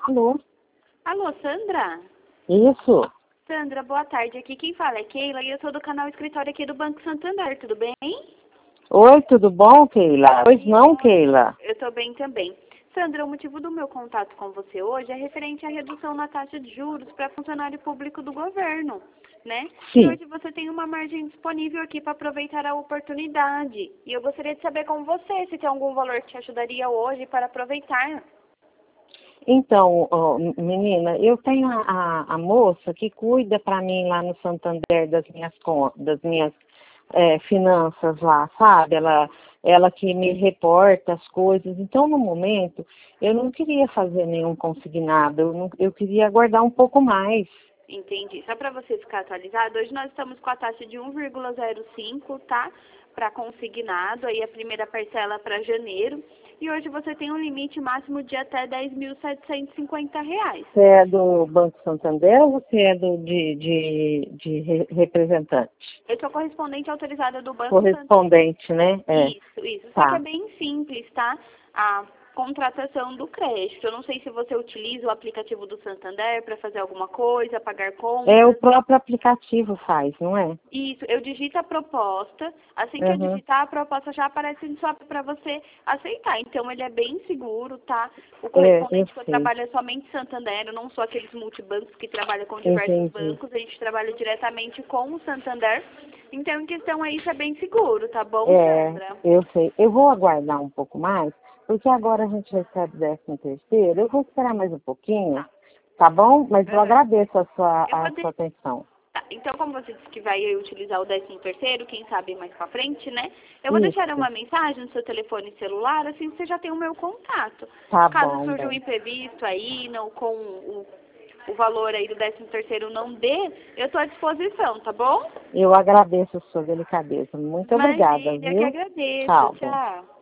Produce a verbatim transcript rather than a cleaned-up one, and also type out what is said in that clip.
Alô? Alô, Sandra? Isso. Sandra, boa tarde. Aqui quem fala é Keila e eu sou do canal Escritório aqui do Banco Santander, tudo bem? Oi, tudo bom, Keila? Pois não, Keila. Eu tô bem também. Sandra, o motivo do meu contato com você hoje é referente à redução na taxa de juros para funcionário público do governo, né? E Sim. hoje você tem uma margem disponível aqui para aproveitar a oportunidade. E eu gostaria de saber com você se tem algum valor que te ajudaria hoje para aproveitar. Então, ó, menina, eu tenho a, a, a moça que cuida para mim lá no Santander das minhas con- das minhas é, finanças lá, sabe? Ela, ela que me reporta as coisas. Então, no momento, eu não queria fazer nenhum consignado, eu, não, eu queria guardar um pouco mais. Entendi. Só para você ficar atualizado, hoje nós estamos com a taxa de um vírgula zero cinco, tá? Para consignado, aí a primeira parcela para janeiro. E hoje você tem um limite máximo de até dez mil setecentos e cinquenta reais. Você é do Banco Santander ou você é do, de, de, de re- representante? Eu sou correspondente autorizada do Banco Santander. Correspondente, né? É. Isso, isso. Só Tá. que é bem simples, tá? A contratação do crédito. Eu não sei se você utiliza o aplicativo do Santander para fazer alguma coisa, pagar contas. É o próprio aplicativo faz, não é? Isso, eu digito a proposta, assim que eu Uhum. digitar, a proposta já aparece no shopping para você aceitar. Então, ele é bem seguro, tá? O É, eu correspondente que eu sei. trabalho é somente Santander, eu não sou aqueles multibancos que trabalham com diversos Entendi. bancos, a gente trabalha diretamente com o Santander. Então, em questão a isso, é bem seguro, tá bom, É, Sandra? eu sei. Eu vou aguardar um pouco mais, porque agora a gente recebe décimo terceiro. Eu vou esperar mais um pouquinho, tá bom? Mas eu Aham. agradeço a sua, Eu a vou de- sua atenção. Tá, então, como você disse que vai utilizar o décimo terceiro, quem sabe mais pra frente, né? Eu vou deixar Isso. uma mensagem no seu telefone celular, assim você já tem o meu contato. Tá Caso bom, surja um bem. imprevisto aí, não, com o, o valor aí do décimo terceiro não dê, eu estou à disposição, tá bom? Eu agradeço a sua delicadeza. Muito obrigada, Imagina, eu que viu? agradeço. Tchau, bem. Tchau.